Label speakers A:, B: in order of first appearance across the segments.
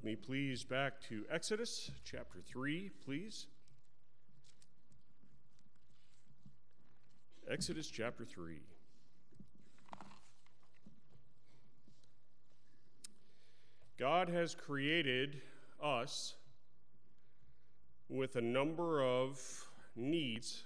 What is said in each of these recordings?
A: me, please, back to Exodus chapter 3, please. Exodus chapter 3. God has created us with a number of needs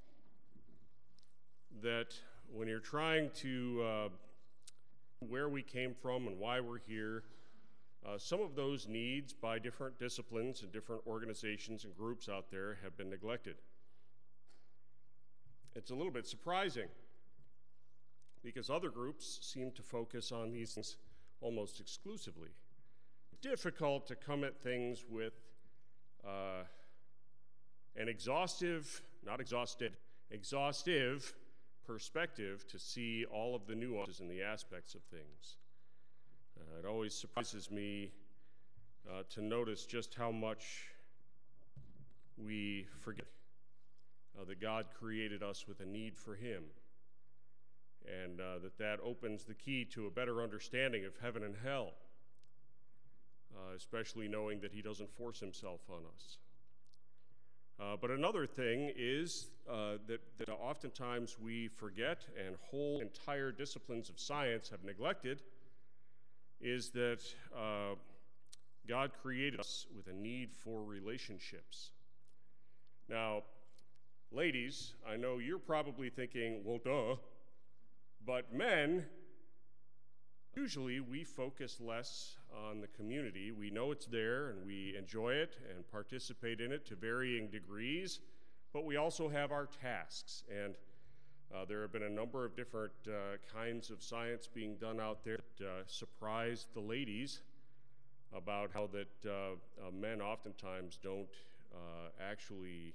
A: that when you're trying to where we came from and why we're here, some of those needs by different disciplines and different organizations and groups out there have been neglected. It's a little bit surprising because other groups seem to focus on these things almost exclusively. Difficult to come at things with an exhaustive perspective to see all of the nuances and the aspects of things. It always surprises me to notice just how much we forget that God created us with a need for Him, and that opens the key to a better understanding of heaven and hell, especially knowing that He doesn't force Himself on us. But another thing is that oftentimes we forget, and whole entire disciplines of science have neglected, is that God created us with a need for relationships. Now, ladies, I know you're probably thinking, well, duh, but men, usually we focus less on the community. We know it's there and we enjoy it and participate in it to varying degrees, but we also have our tasks. And there have been a number of different kinds of science being done out there that surprised the ladies about how that men oftentimes don't actually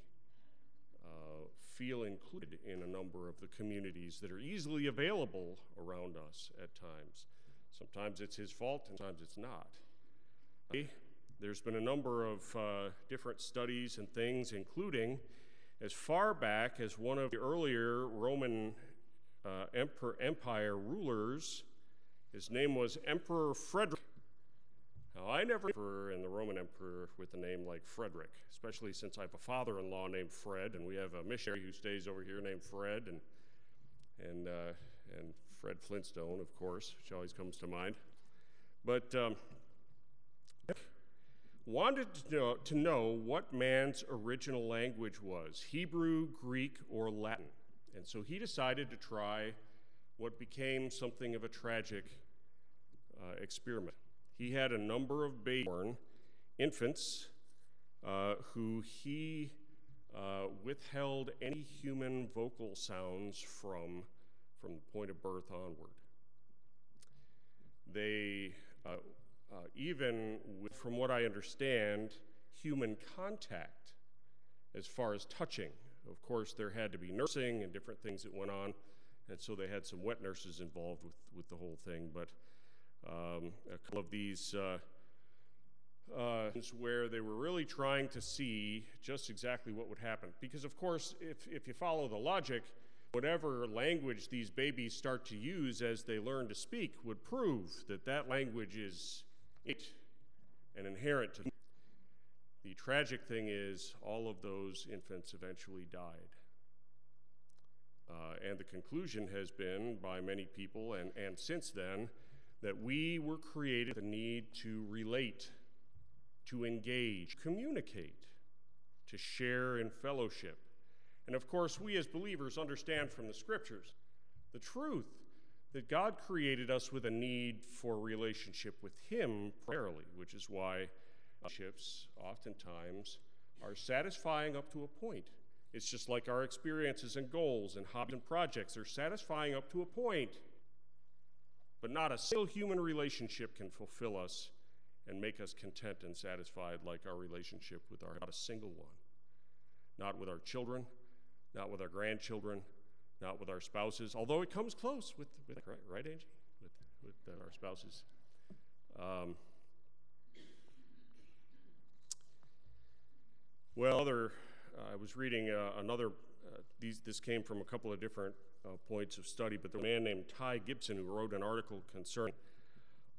A: feel included in a number of the communities that are easily available around us at times. Sometimes it's his fault, and sometimes it's not. There's been a number of different studies and things, including as far back as one of the earlier Roman Empire rulers. His name was Emperor Frederick. Now, I never remember in the Roman emperor with a name like Frederick, especially since I have a father-in-law named Fred, and we have a missionary who stays over here named Fred, and Fred Flintstone, of course, which always comes to mind. But wanted to know what man's original language was, Hebrew, Greek, or Latin. And so he decided to try what became something of a tragic experiment. He had a number of baby-born infants who he withheld any human vocal sounds from the point of birth onward. They, even with, from what I understand, human contact as far as touching. Of course, there had to be nursing and different things that went on, and so they had some wet nurses involved with the whole thing. But a couple of these where they were really trying to see just exactly what would happen. Because, of course, if you follow the logic, whatever language these babies start to use as they learn to speak would prove that that language is innate and inherent to them. The tragic thing is all of those infants eventually died. And the conclusion has been by many people, and since then, that we were created with the need to relate, to engage, communicate, to share in fellowship. And of course, we as believers understand from the scriptures the truth that God created us with a need for relationship with Him primarily, which is why relationships oftentimes are satisfying up to a point. It's just like our experiences and goals and hobbies and projects are satisfying up to a point, but not a single human relationship can fulfill us and make us content and satisfied like our relationship with not a single one. Not with our children, not with our grandchildren, not with our spouses, although it comes close with right, Angie? With our spouses. I was reading this came from a couple of different points of study, but there was a man named Ty Gibson who wrote an article concerning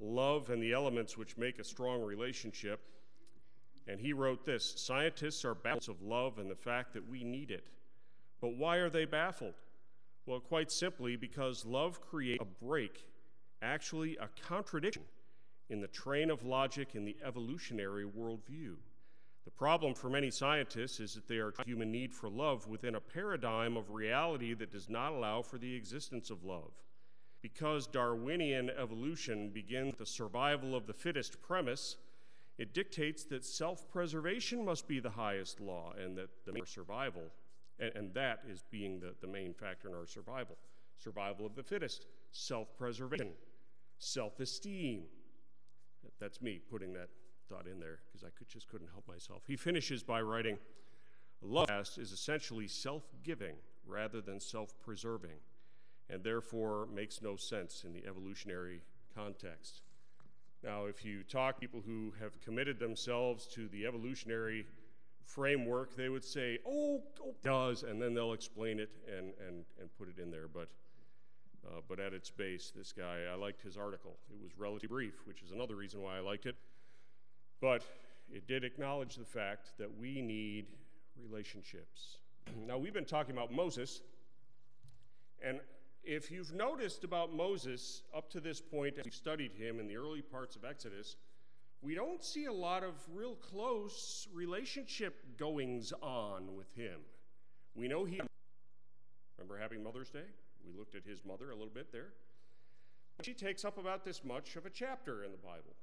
A: love and the elements which make a strong relationship. And he wrote this: scientists are baffled of love and the fact that we need it. But why are they baffled? Well, quite simply because love creates a break, actually a contradiction, in the train of logic in the evolutionary worldview. The problem for many scientists is that they are human need for love within a paradigm of reality that does not allow for the existence of love. Because Darwinian evolution begins with the survival of the fittest premise, it dictates that self-preservation must be the highest law and that the main survival, and that is being the main factor in our survival. Survival of the fittest, self-preservation, self-esteem. That's me putting that thought in there because I just couldn't help myself. He finishes by writing, love is essentially self-giving rather than self-preserving, and therefore makes no sense in the evolutionary context. Now, if you talk to people who have committed themselves to the evolutionary framework, they would say, oh, it does, and then they'll explain it and put it in there. But at its base, this guy, I liked his article. It was relatively brief, which is another reason why I liked it. But it did acknowledge the fact that we need relationships. Now, we've been talking about Moses, and if you've noticed about Moses up to this point, as we've studied him in the early parts of Exodus, we don't see a lot of real close relationship goings on with him. We know remember having Mother's Day? We looked at his mother a little bit there. She takes up about this much of a chapter in the Bible.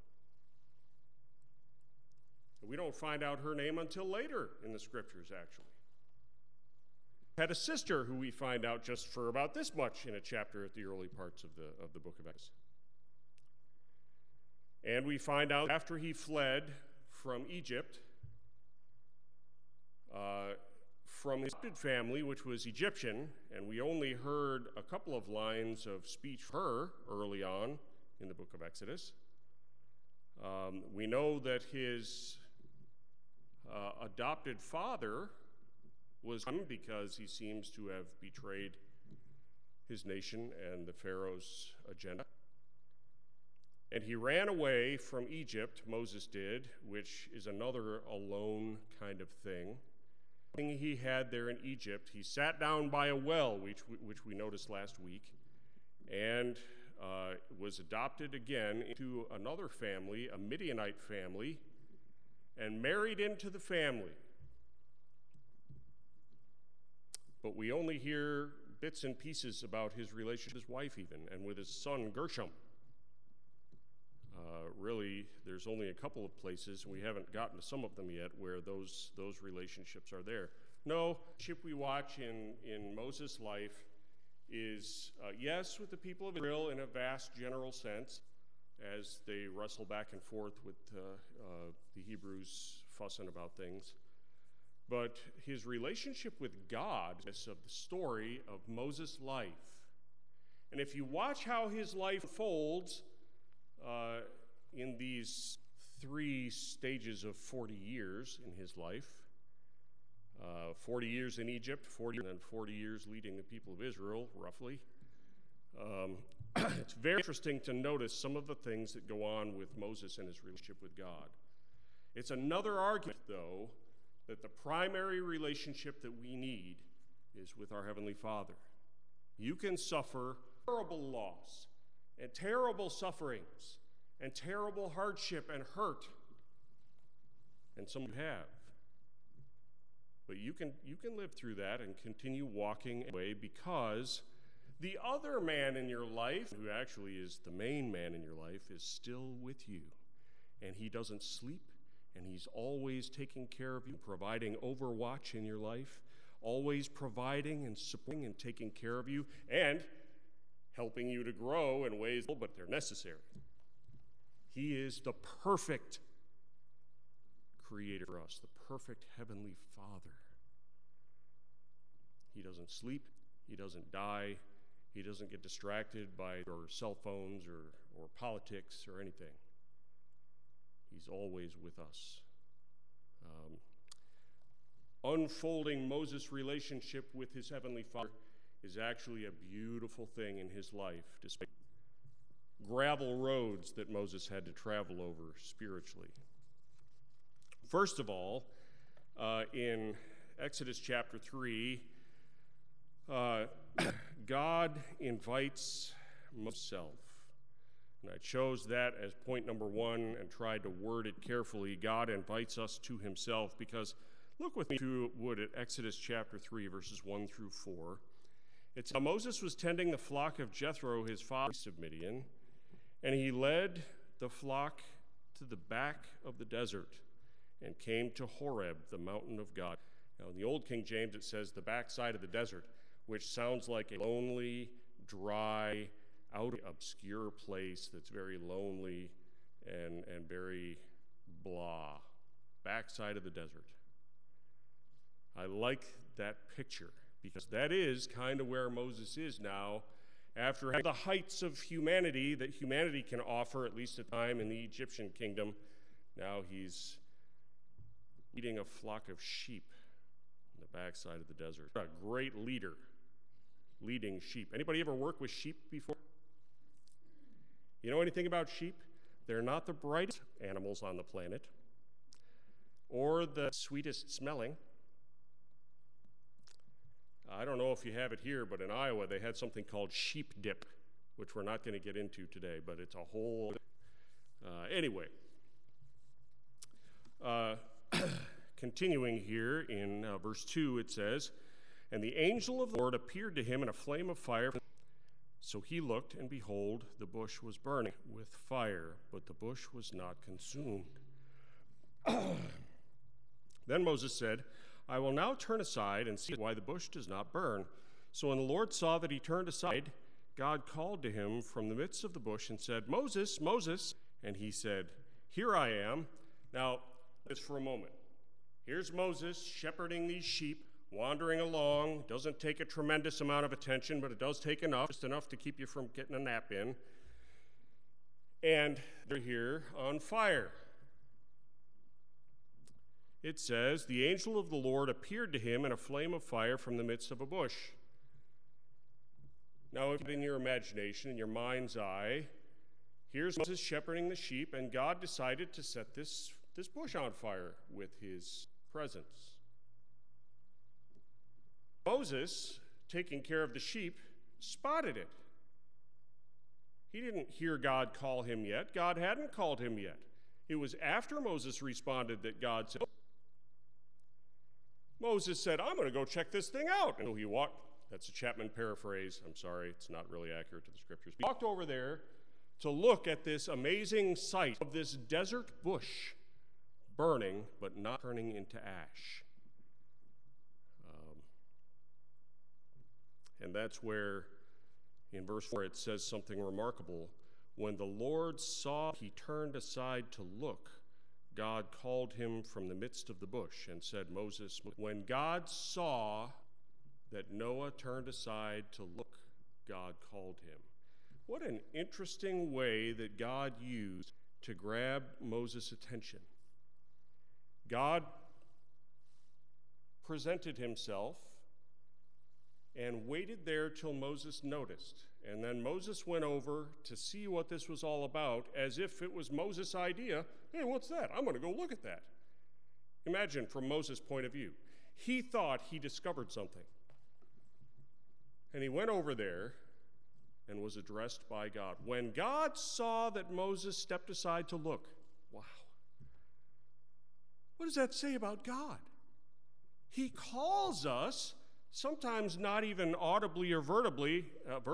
A: We don't find out her name until later in the scriptures, actually. Had a sister who we find out just for about this much in a chapter at the early parts of the book of Exodus. And we find out after he fled from Egypt, from his family, which was Egyptian, and we only heard a couple of lines of speech from her early on in the book of Exodus. We know that his adopted father was because he seems to have betrayed his nation and the Pharaoh's agenda. And he ran away from Egypt, Moses did, which is another alone kind of thing. The thing he had there in Egypt, he sat down by a well, which we noticed last week, and was adopted again into another family, a Midianite family, and married into the family. But we only hear bits and pieces about his relationship with his wife even, and with his son Gershom. Really, there's only a couple of places, and we haven't gotten to some of them yet, where those relationships are there. No, the ship we watch in Moses' life is, yes, with the people of Israel in a vast general sense, as they wrestle back and forth with the Hebrews fussing about things. But his relationship with God is of the story of Moses' life. And if you watch how his life unfolds in these 3 stages of 40 years in his life, 40 years in Egypt, 40 and then 40 years leading the people of Israel, roughly. It's very interesting to notice some of the things that go on with Moses and his relationship with God. It's another argument, though, that the primary relationship that we need is with our Heavenly Father. You can suffer terrible loss and terrible sufferings and terrible hardship and hurt, and some you have. But you can live through that and continue walking away, because the other man in your life, who actually is the main man in your life, is still with you. And he doesn't sleep, and he's always taking care of you, providing overwatch in your life, always providing and supporting and taking care of you, and helping you to grow in ways, but they're necessary. He is the perfect creator for us, the perfect heavenly Father. He doesn't sleep, he doesn't die, he doesn't get distracted by our cell phones or politics or anything. He's always with us. Unfolding Moses' relationship with his heavenly Father is actually a beautiful thing in his life, despite gravel roads that Moses had to travel over spiritually. First of all, in Exodus chapter 3, God invites himself. And I chose that as point number one and tried to word it carefully. God invites us to himself because look with me, if you would, at Exodus chapter 3, verses 1 through 4. It's how Moses was tending the flock of Jethro, his father of Midian, and he led the flock to the back of the desert and came to Horeb, the mountain of God. Now, in the Old King James, it says the backside of the desert, which sounds like a lonely, dry, out obscure place that's very lonely and very blah. Backside of the desert. I like that picture because that is kind of where Moses is now after the heights of humanity that humanity can offer, at least at the time in the Egyptian kingdom. Now he's leading a flock of sheep in the backside of the desert. A great leader leading sheep. Anybody ever work with sheep before? You know anything about sheep? They're not the brightest animals on the planet or the sweetest smelling. I don't know if you have it here, but in Iowa they had something called sheep dip, which we're not going to get into today, but it's a whole... Anyway, continuing here in verse 2, it says, "And the angel of the Lord appeared to him in a flame of fire. So he looked, and behold, the bush was burning with fire, but the bush was not consumed. Then Moses said, I will now turn aside and see why the bush does not burn. So when the Lord saw that he turned aside, God called to him from the midst of the bush and said, Moses, Moses. And he said, Here I am. Now, just for a moment. Here's Moses shepherding these sheep, wandering along. Doesn't take a tremendous amount of attention, but it does take enough, just enough to keep you from getting a nap in. And they're here on fire. It says, the angel of the Lord appeared to him in a flame of fire from the midst of a bush. Now, if in your imagination, in your mind's eye, here's Moses shepherding the sheep, and God decided to set this bush on fire with his presence. Moses, taking care of the sheep, spotted it. He didn't hear God call him yet. God hadn't called him yet. It was after Moses responded that God said, Moses said, I'm going to go check this thing out. And so he walked, that's a Chapman paraphrase. I'm sorry, it's not really accurate to the scriptures. He walked over there to look at this amazing sight of this desert bush burning, but not turning into ash. And that's where, in verse 4, it says something remarkable. When the Lord saw, he turned aside to look. God called him from the midst of the bush and said, Moses, when God saw that Noah turned aside to look, God called him. What an interesting way that God used to grab Moses' attention. God presented himself and waited there till Moses noticed. And then Moses went over to see what this was all about, as if it was Moses' idea. Hey, what's that? I'm going to go look at that. Imagine from Moses' point of view. He thought he discovered something. And he went over there and was addressed by God. When God saw that Moses stepped aside to look, wow. What does that say about God? He calls us, sometimes not even audibly or verbally,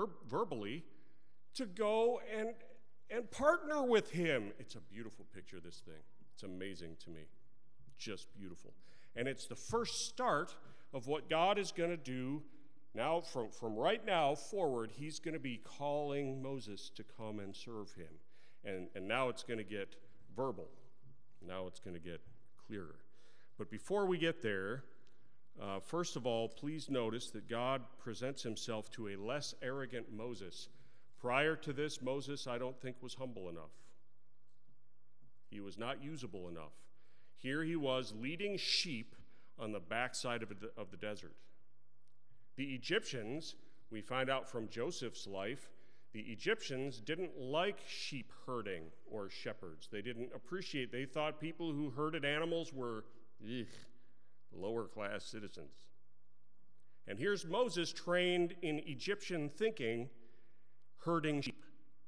A: to go and partner with him. It's a beautiful picture, this thing. It's amazing to me. Just beautiful. And it's the first start of what God is going to do now. From right now forward, he's going to be calling Moses to come and serve him. And now it's going to get verbal. Now it's going to get clearer. But before we get there, first of all, please notice that God presents himself to a less arrogant Moses. Prior to this, Moses, I don't think, was humble enough. He was not usable enough. Here he was leading sheep on the backside of the desert. The Egyptians, we find out from Joseph's life, The Egyptians didn't like sheep herding or shepherds. They didn't appreciate, they thought people who herded animals were lower class citizens. And here's Moses trained in Egyptian thinking, herding sheep.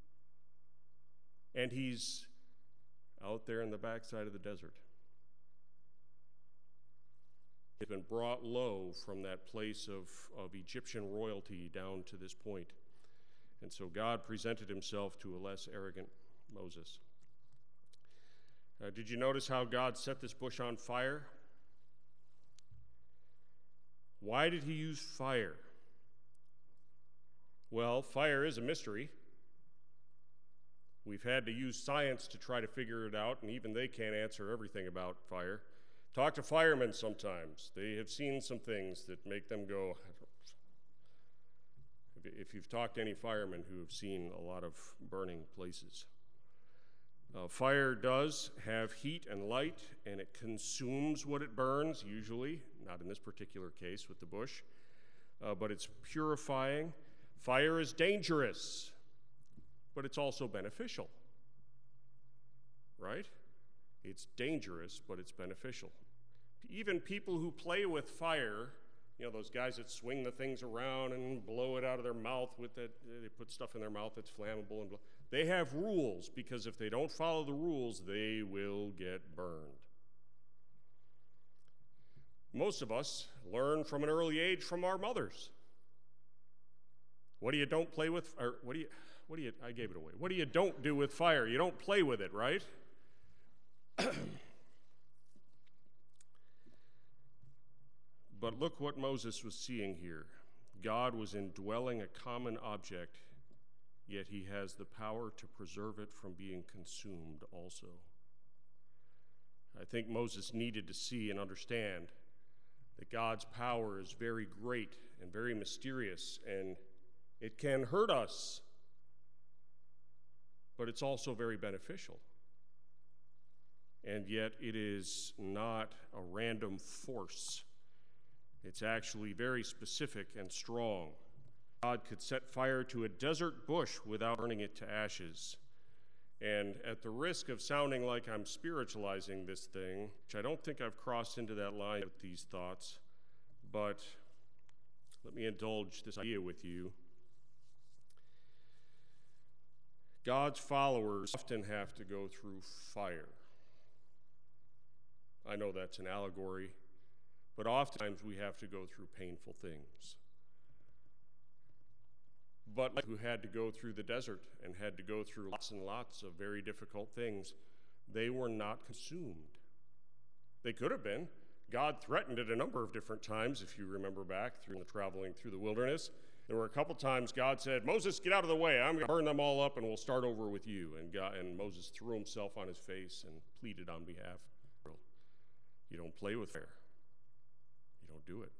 A: And he's out there in the backside of the desert. He's been brought low from that place of Egyptian royalty down to this point. And so God presented himself to a less arrogant Moses. Did you notice how God set this bush on fire? Why did he use fire? Well, fire is a mystery. We've had to use science to try to figure it out, and even they can't answer everything about fire. Talk to firemen sometimes. They have seen some things that make them go. If you've talked to any firemen who have seen a lot of burning places. Fire does have heat and light, and it consumes what it burns, usually, not in this particular case with the bush, but it's purifying. Fire is dangerous, but it's also beneficial, right? It's dangerous, but it's beneficial. Even people who play with fire, you know, those guys that swing the things around and blow it out of their mouth with it, they put stuff in their mouth that's flammable, and they have rules, because if they don't follow the rules, they will get burned. Most of us learn from an early age from our mothers. What do you don't play with, or I gave it away. What do you don't do with fire? You don't play with it, right? But look what Moses was seeing here. God was indwelling a common object, yet he has the power to preserve it from being consumed also. I think Moses needed to see and understand that God's power is very great and very mysterious, and it can hurt us, but it's also very beneficial. And yet it is not a random force. It's actually very specific and strong. God could set fire to a desert bush without burning it to ashes. And at the risk of sounding like I'm spiritualizing this thing, which I don't think I've crossed into that line with these thoughts, but let me indulge this idea with you. God's followers often have to go through fire. I know that's an allegory, but oftentimes we have to go through painful things. But who had to go through the desert and had to go through lots and lots of very difficult things, they were not consumed. They could have been. God threatened it a number of different times, if you remember back through the traveling through the wilderness. There were a couple times God said, Moses, get out of the way. I'm going to burn them all up and we'll start over with you. And Moses threw himself on his face and pleaded on behalf. You don't play with fire. You don't do it.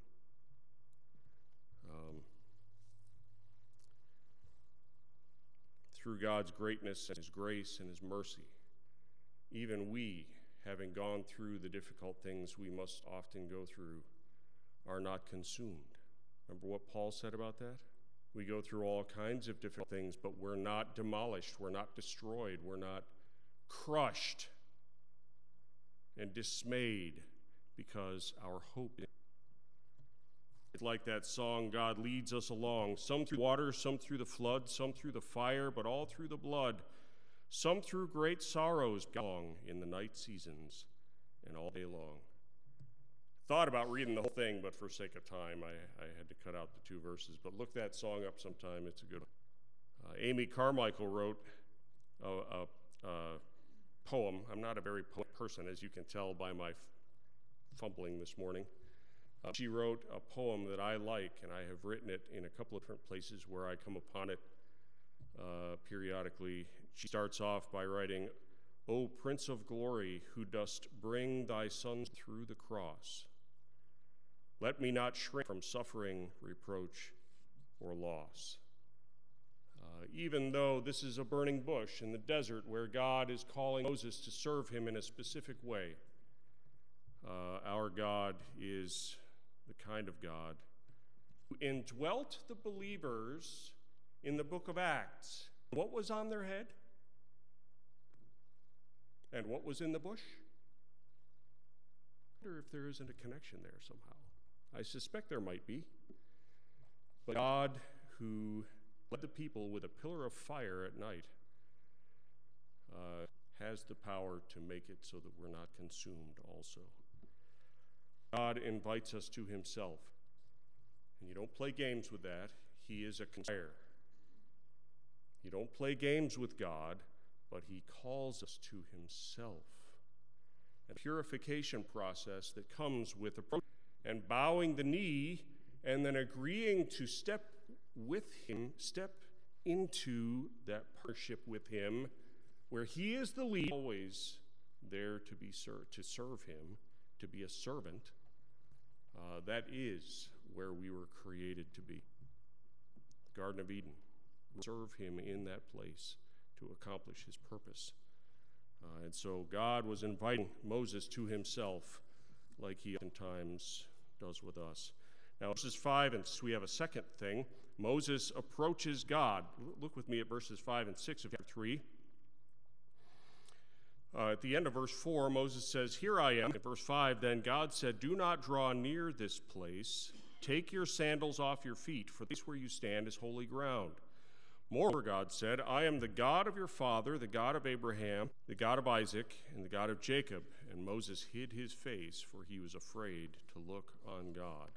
A: Through God's greatness and his grace and his mercy, even we, having gone through the difficult things we must often go through, are not consumed. Remember what Paul said about that? We go through all kinds of difficult things, but we're not demolished, we're not destroyed, we're not crushed and dismayed, because our hope is. It's like that song, God leads us along, some through water, some through the flood, some through the fire, but all through the blood, some through great sorrows, long in the night seasons and all day long. Thought about reading the whole thing, but for sake of time, I had to cut out the 2 verses. But look that song up sometime. It's a good one. Amy Carmichael wrote a poem. I'm not a very poet person, as you can tell by my fumbling this morning. She wrote a poem that I like, and I have written it in a couple of different places where I come upon it periodically. She starts off by writing, O Prince of Glory, who dost bring thy sons through the cross, let me not shrink from suffering, reproach, or loss. Even though this is a burning bush in the desert where God is calling Moses to serve him in a specific way, our God is the kind of God who indwelt the believers in the book of Acts. What was on their head? And what was in the bush? I wonder if there isn't a connection there somehow. I suspect there might be. But God, who led the people with a pillar of fire at night, has the power to make it so that we're not consumed also. God invites us to himself. And you don't play games with that. He is a conspirator. You don't play games with God, but he calls us to himself. A purification process that comes with approach and bowing the knee and then agreeing to step with him, step into that partnership with him, where he is the lead, always there to be to serve him, to be a servant. That is where we were created to be. The Garden of Eden. We serve him in that place to accomplish his purpose. And so God was inviting Moses to himself, like he oftentimes does with us. Now, verses 5 and 6, we have a second thing. Moses approaches God. Look with me at verses 5 and 6 of chapter 3. At the end of verse 4, Moses says, "Here I am." In verse 5, then God said, "Do not draw near this place. Take your sandals off your feet, for the place where you stand is holy ground." Moreover, God said, "I am the God of your father, the God of Abraham, the God of Isaac, and the God of Jacob." And Moses hid his face, for he was afraid to look on God.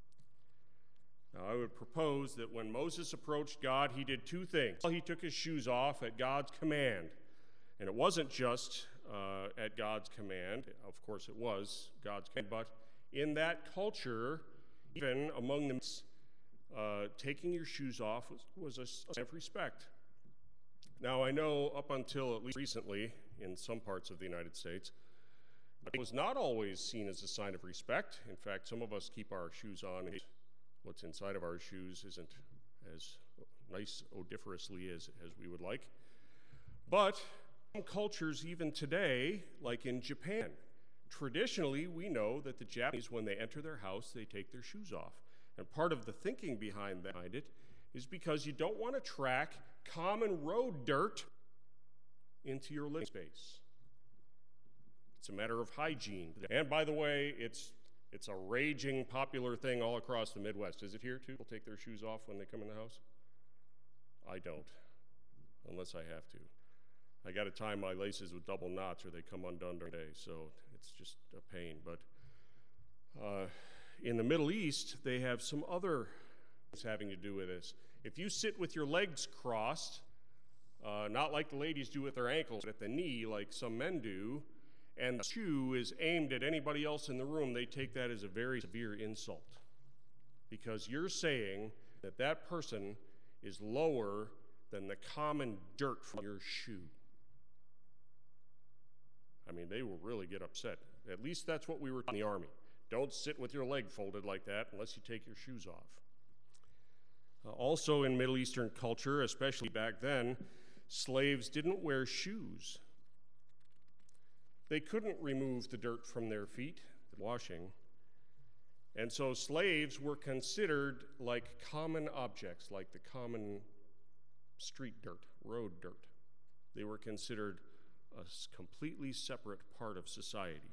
A: Now, I would propose that when Moses approached God, he did two things. He took his shoes off at God's command. And it wasn't just at God's command. Of course, it was God's command. But in that culture, even among them, taking your shoes off was a sign of respect. Now, I know up until at least recently, in some parts of the United States, it was not always seen as a sign of respect. In fact, some of us keep our shoes on, and what's inside of our shoes isn't as nice odoriferously as we would like. But some cultures, even today, like in Japan, traditionally we know that the Japanese, when they enter their house, they take their shoes off. And part of the thinking behind it is because you don't want to track common road dirt into your living space. It's a matter of hygiene. And by the way, it's a raging popular thing all across the Midwest. Is it here too? People take their shoes off when they come in the house? I don't, unless I have to. I got to tie my laces with double knots or they come undone during the day, so it's just a pain. But in the Middle East, they have some other things having to do with this. If you sit with your legs crossed, not like the ladies do with their ankles, but at the knee like some men do, and the shoe is aimed at anybody else in the room, they take that as a very severe insult. Because you're saying that that person is lower than the common dirt from your shoe. I mean, they will really get upset. At least that's what we were taught in the Army. Don't sit with your leg folded like that unless you take your shoes off. Also in Middle Eastern culture, especially back then, slaves didn't wear shoes. They couldn't remove the dirt from their feet, washing. And so slaves were considered like common objects, like the common street dirt, road dirt. They were considered a completely separate part of society.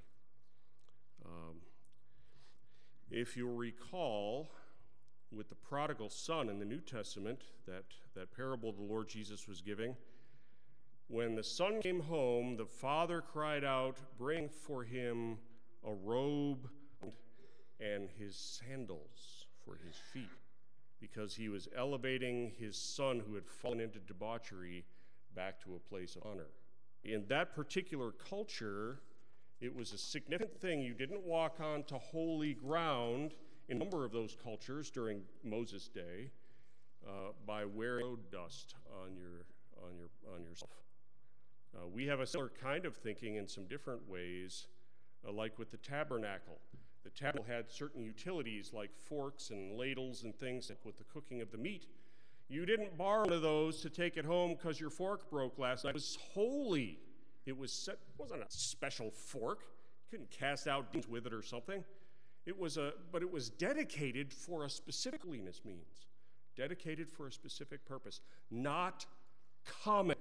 A: If you recall, with the prodigal son in the New Testament, that parable the Lord Jesus was giving, when the son came home, the father cried out, "Bring for him a robe and his sandals for his feet," because he was elevating his son who had fallen into debauchery back to a place of honor. In that particular culture, it was a significant thing. You didn't walk onto holy ground in a number of those cultures during Moses' day by wearing road dust on yourself. We have a similar kind of thinking in some different ways, like with the tabernacle. The tabernacle had certain utilities like forks and ladles and things with the cooking of the meat. You didn't borrow one of those to take it home because your fork broke last night. It was holy. It wasn't a special fork. You couldn't cast out demons with it or something. But it was dedicated for a specific holiness means. dedicated for a specific purpose, not common.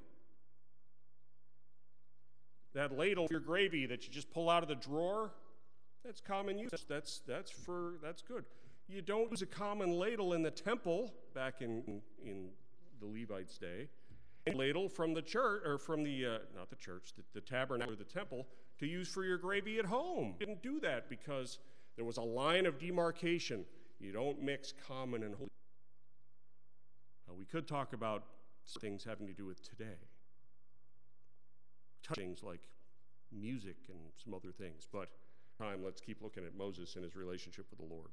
A: That ladle of your gravy that you just pull out of the drawer, that's common use. That's good. You don't use a common ladle in the temple back in the Levites' day. A ladle from the church, or from the, not the church, the tabernacle or the temple, to use for your gravy at home. You didn't do that because there was a line of demarcation. You don't mix common and holy. We could talk about things having to do with today. Things like music and some other things. But let's keep looking at Moses and his relationship with the Lord.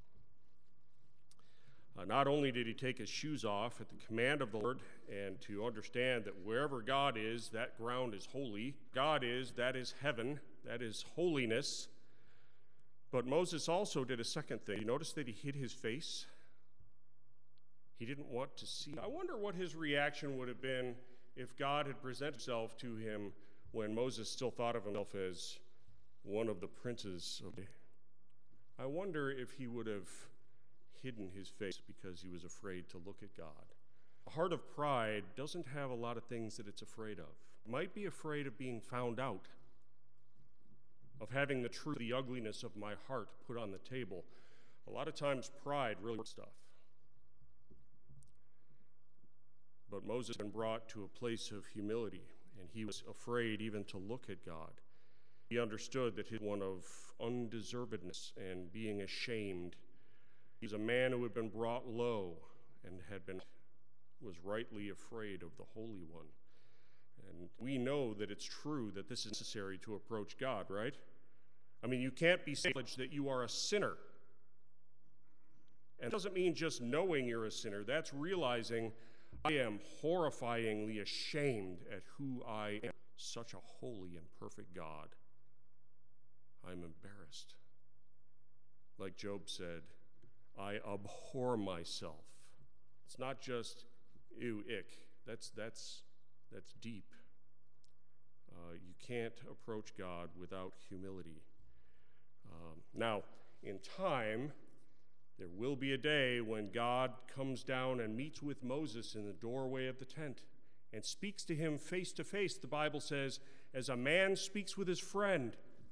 A: Not only did he take his shoes off at the command of the Lord, and to understand that wherever God is, that ground is holy. God is, that is heaven, that is holiness. But Moses also did a second thing. You notice that he hid his face? He didn't want to see. I wonder what his reaction would have been if God had presented himself to him when Moses still thought of himself as one of the princes of the. I wonder if he would have hidden his face because he was afraid to look at God. A heart of pride doesn't have a lot of things that it's afraid of. It might be afraid of being found out, of having the truth, the ugliness of my heart put on the table. A lot of times pride really hurts stuff. But Moses had been brought to a place of humility, and he was afraid even to look at God. He understood that he was one of undeservedness and being ashamed. He was a man who had been brought low and was rightly afraid of the Holy One. And we know that it's true that this is necessary to approach God, right? I mean, you can't be acknowledged that you are a sinner. And it doesn't mean just knowing you're a sinner. That's realizing I am horrifyingly ashamed at who I am. Such a holy and perfect God. I'm embarrassed. Like Job said, I abhor myself. It's not just ew, ick. That's deep. You can't approach God without humility. Now, in time, there will be a day when God comes down and meets with Moses in the doorway of the tent and speaks to him face to face. The Bible says, as a man speaks with his friend.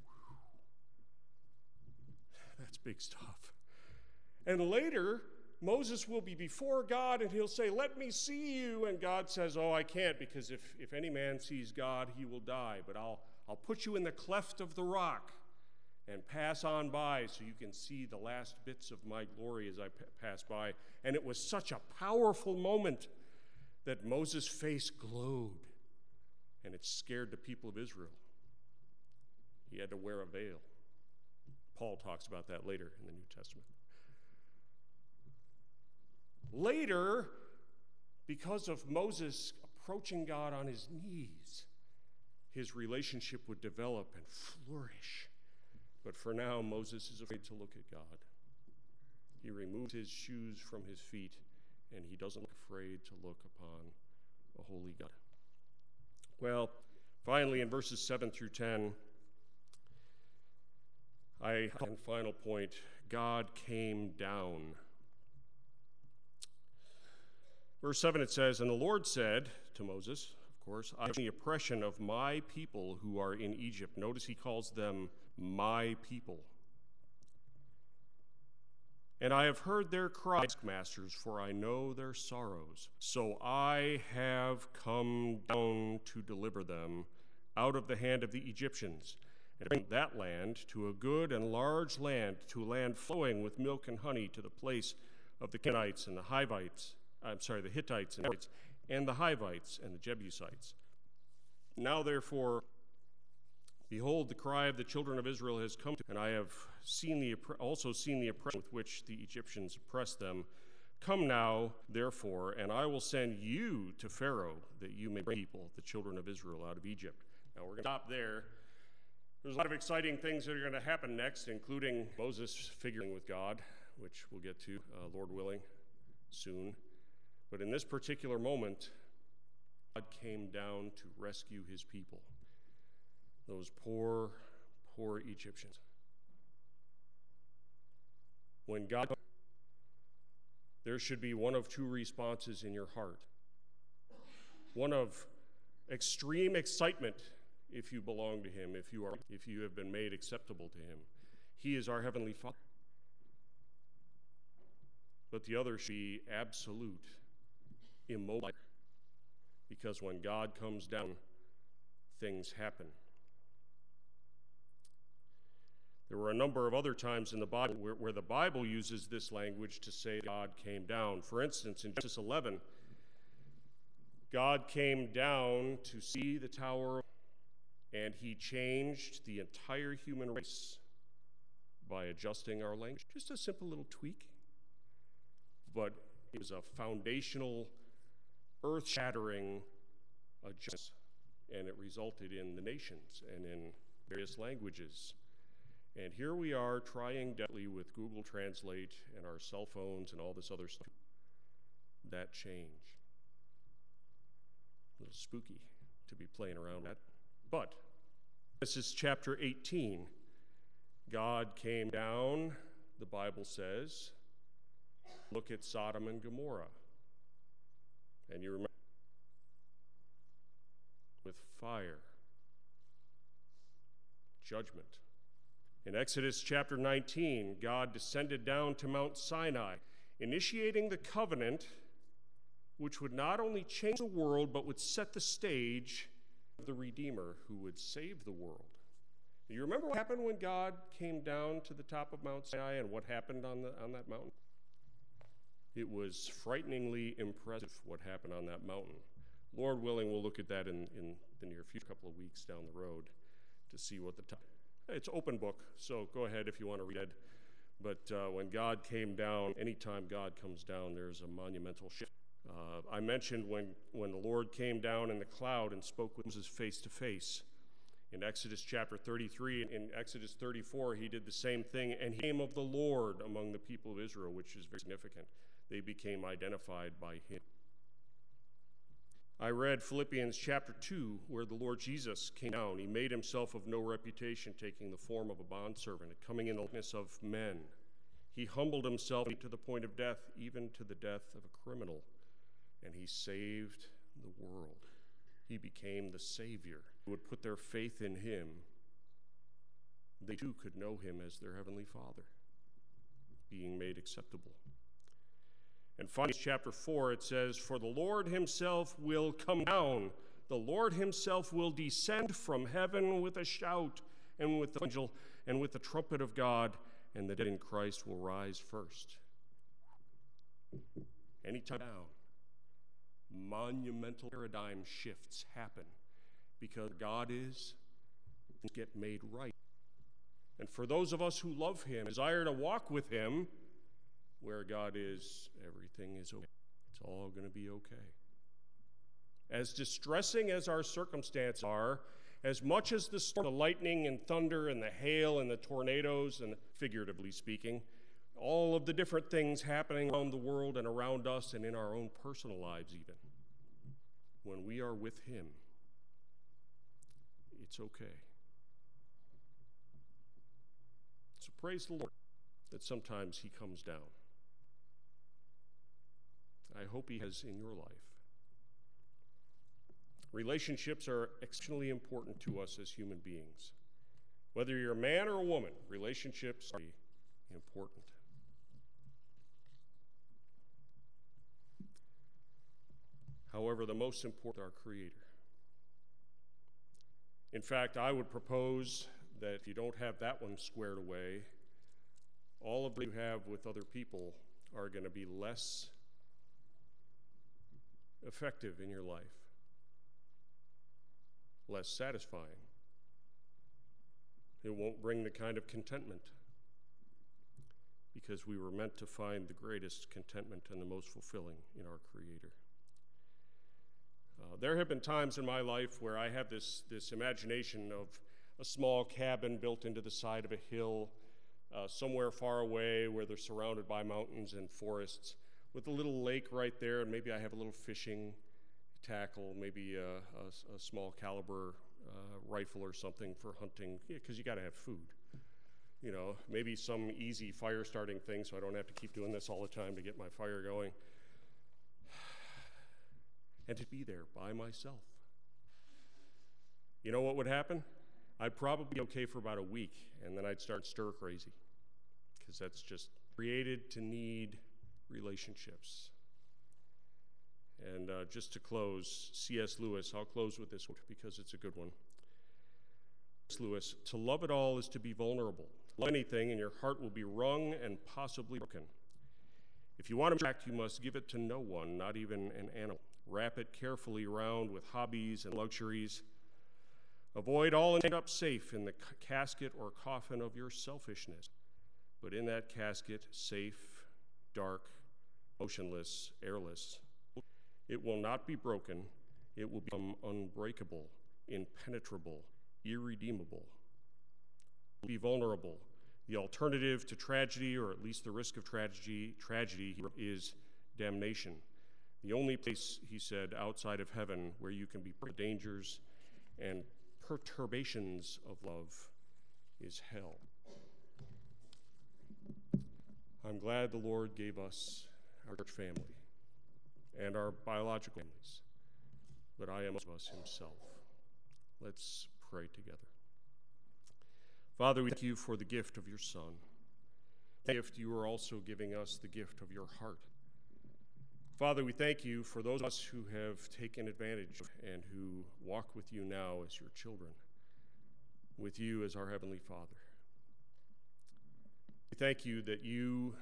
A: That's big stuff. And later, Moses will be before God and he'll say, let me see you. And God says, oh, I can't, because if any man sees God, he will die. But I'll put you in the cleft of the rock and pass on by so you can see the last bits of my glory as I pass by. And it was such a powerful moment that Moses' face glowed, and it scared the people of Israel. He had to wear a veil. Paul talks about that later in the New Testament. Later, because of Moses approaching God on his knees, his relationship would develop and flourish. But for now, Moses is afraid to look at God. He removes his shoes from his feet, and he doesn't look afraid to look upon a holy God. Well, finally, in verses 7 through 10, final point, God came down. Verse 7, it says, and the Lord said to Moses, of course, I am the oppression of my people who are in Egypt. Notice he calls them my people. And I have heard their cries, masters, for I know their sorrows. So I have come down to deliver them out of the hand of the Egyptians, and bring that land to a good and large land, to a land flowing with milk and honey, to the place of the Canaanites and the Hittites, and the Hivites and the Jebusites. Now therefore, behold, the cry of the children of Israel has come to me, and I have also seen the oppression with which the Egyptians oppressed them. Come now, therefore, and I will send you to Pharaoh, that you may bring people, the children of Israel, out of Egypt. Now we're going to stop there. There's a lot of exciting things that are going to happen next, including Moses figuring with God, which we'll get to, Lord willing, soon. But in this particular moment, God came down to rescue his people. Those poor, poor Egyptians. When God, there should be one of two responses in your heart. One of extreme excitement if you belong to him, if you have been made acceptable to him. He is our Heavenly Father. But the other should be absolute immobile, because when God comes down, things happen. There were a number of other times in the Bible where the Bible uses this language to say God came down. For instance, in Genesis 11, God came down to see the Tower, and he changed the entire human race by adjusting our language. Just a simple little tweak. But it was a foundational, earth-shattering adjustment, and it resulted in the nations and in various languages. And here we are trying desperately with Google Translate and our cell phones and all this other stuff. That change. A little spooky to be playing around with that. But this is chapter 18. God came down, the Bible says. Look at Sodom and Gomorrah. And you remember, with fire, judgment. In Exodus chapter 19, God descended down to Mount Sinai, initiating the covenant which would not only change the world, but would set the stage of the Redeemer who would save the world. Do you remember what happened when God came down to the top of Mount Sinai and what happened on that mountain? It was frighteningly impressive what happened on that mountain. Lord willing, we'll look at that in the near future, couple of weeks down the road, to see what the top. It's open book, so go ahead if you want to read it. But when God came down, anytime God comes down, there's a monumental shift. I mentioned when the Lord came down in the cloud and spoke with Moses face to face. In Exodus chapter 33, in Exodus 34, he did the same thing, and he came of the Lord among the people of Israel, which is very significant. They became identified by him. I read Philippians chapter 2, where the Lord Jesus came down. He made himself of no reputation, taking the form of a bondservant, and coming in the likeness of men. He humbled himself to the point of death, even to the death of a criminal, and he saved the world. He became the Savior who would put their faith in him. They too could know him as their Heavenly Father, being made acceptable. And finally, chapter 4, it says, "For the Lord himself will come down. The Lord himself will descend from heaven with a shout, and with the angel, and with the trumpet of God, and the dead in Christ will rise first." Anytime now, monumental paradigm shifts happen, because God is, things get made right. And for those of us who love him, desire to walk with him, where God is, everything is okay. It's all going to be okay. As distressing as our circumstances are, as much as the storm, the lightning and thunder and the hail and the tornadoes, and figuratively speaking, all of the different things happening around the world and around us and in our own personal lives even, when we are with him, it's okay. So praise the Lord that sometimes he comes down. I hope he has in your life. Relationships are exceptionally important to us as human beings. Whether you're a man or a woman, relationships are important. However, the most important are our Creator. In fact, I would propose that if you don't have that one squared away, all of what you have with other people are going to be less effective in your life, less satisfying. It won't bring the kind of contentment, because we were meant to find the greatest contentment and the most fulfilling in our Creator. There have been times in my life where I have this imagination of a small cabin built into the side of a hill, somewhere far away where they're surrounded by mountains and forests, with a little lake right there, and maybe I have a little fishing tackle, maybe a small caliber rifle or something for hunting, because you got to have food. maybe some easy fire starting thing so I don't have to keep doing this all the time to get my fire going. And to be there by myself. You know what would happen? I'd probably be okay for about a week, and then I'd start stir crazy, because that's just created to need relationships. And just to close, C.S. Lewis, I'll close with this one because it's a good one. C.S. Lewis, to love it all is to be vulnerable. Love anything and your heart will be wrung and possibly broken. If you want to act, you must give it to no one, not even an animal. Wrap it carefully around with hobbies and luxuries. Avoid all and end up safe in the casket or coffin of your selfishness. But in that casket, safe, dark, motionless, airless, it will not be broken. It will become unbreakable, impenetrable, irredeemable. Be vulnerable. The alternative to tragedy, or at least the risk of tragedy is damnation. The only place, he said, outside of heaven where you can be free of dangers and perturbations of love is hell. I'm glad the Lord gave us our church family and our biological families, but I am of us himself. Let's pray together. Father, we thank you for the gift of your Son. The gift you are also giving us the gift of your heart. Father, we thank you for those of us who have taken advantage and who walk with you now as your children, with you as our Heavenly Father. We thank you that you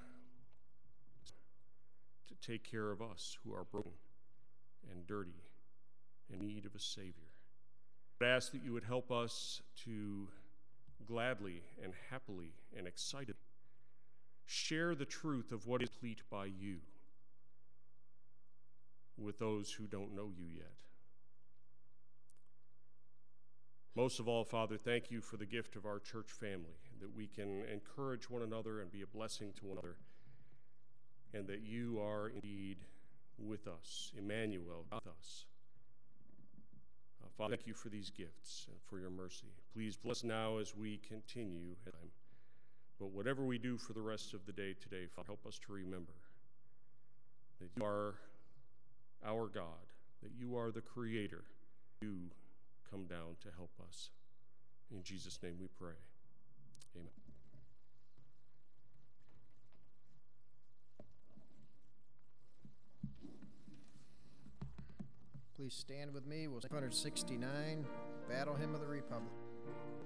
A: to take care of us who are broken and dirty, in need of a Savior. I ask that you would help us to gladly and happily and excitedly share the truth of what is complete by you with those who don't know you yet. Most of all, Father, thank you for the gift of our church family, that we can encourage one another and be a blessing to one another, and that you are indeed with us, Emmanuel, with us. Father, thank you for these gifts and for your mercy. Please bless now as we continue. But whatever we do for the rest of the day today, Father, help us to remember that you are our God, that you are the Creator. You come down to help us. In Jesus' name we pray. Amen.
B: Please stand with me. We'll sing 169, Battle Hymn of the Republic.